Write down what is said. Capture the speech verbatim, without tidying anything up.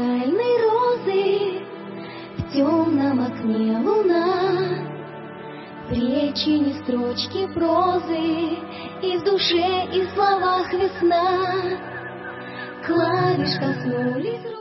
печальной розы, в темном окне луна. В речи не строчки прозы, и в душе, и в словах весна. Клавиш коснулись рук.